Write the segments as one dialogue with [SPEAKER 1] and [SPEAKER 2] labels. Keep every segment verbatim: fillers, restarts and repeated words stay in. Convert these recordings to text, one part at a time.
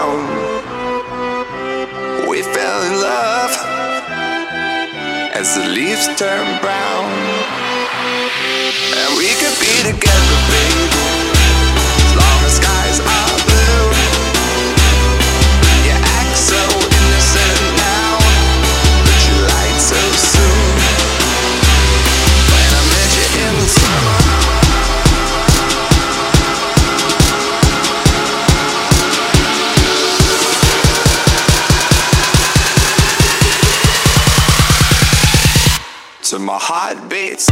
[SPEAKER 1] sound. We fell in love as the leaves turn brown. And we could be together, baby, as long as skies are blue. You act so innocent now, but you lied so soon. When I met you in the summer, to my heartbeats.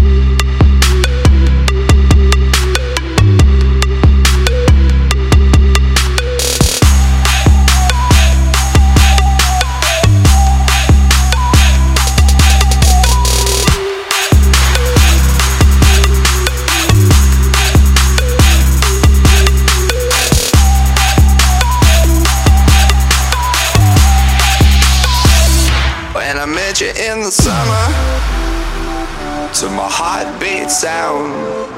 [SPEAKER 1] When I met you in the summer, to my heartbeat sound,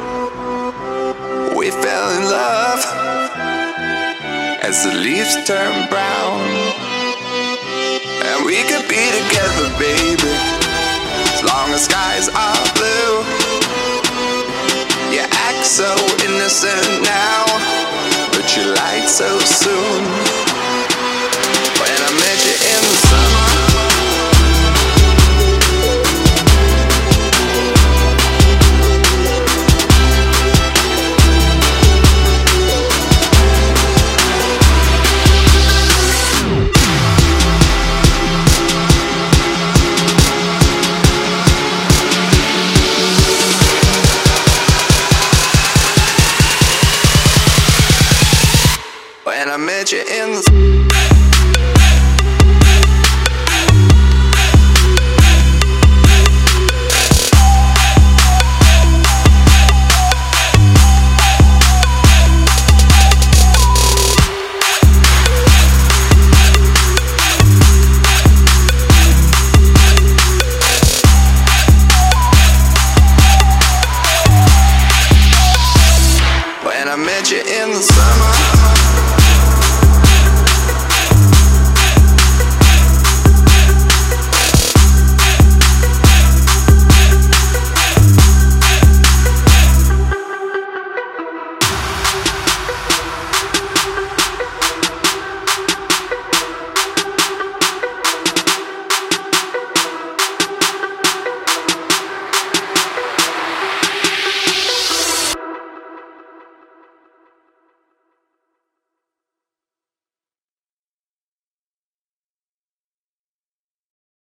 [SPEAKER 1] we fell in love as the leaves turn brown. And we could be together, baby, as long as skies are blue. You act so innocent now, but you lied so soon. When I met you in the summer, when I met you in the